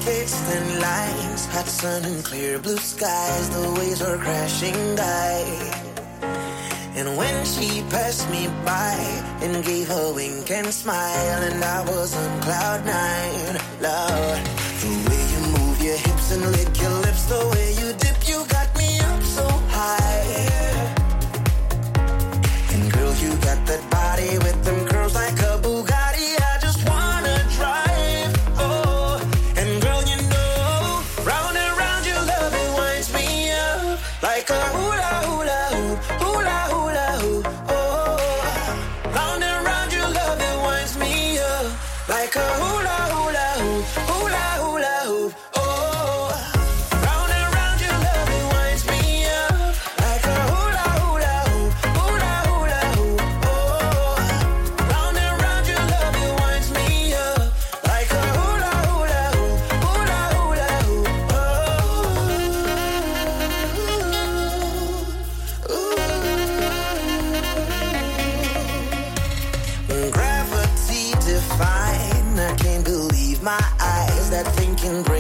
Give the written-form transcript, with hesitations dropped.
Thin lines, hot sun and clear blue skies. The waves were crashing by. And when she passed me by and gave a wink and smile, and I was on cloud nine, Lord. The way you move your hips and lick your lips, the way you dip, you got me up so high. And girl, you got that body with them curls like a Bugatti. I just wanna drive, oh. And girl, you know, round and round your love, it winds me up like a hula hula hoop, hula hula hoop, oh. Round and round your love, it winds me up like a hula hula hoop, hula hula hoop, oh. Round and round your love, it winds me up like a hula hula hoop, hula hula hoop, oh. Round and round your love, it winds me up like a hula hula hoop, hula hula hoop, oh. Gravity define, I can't believe my eyes. That thinking brain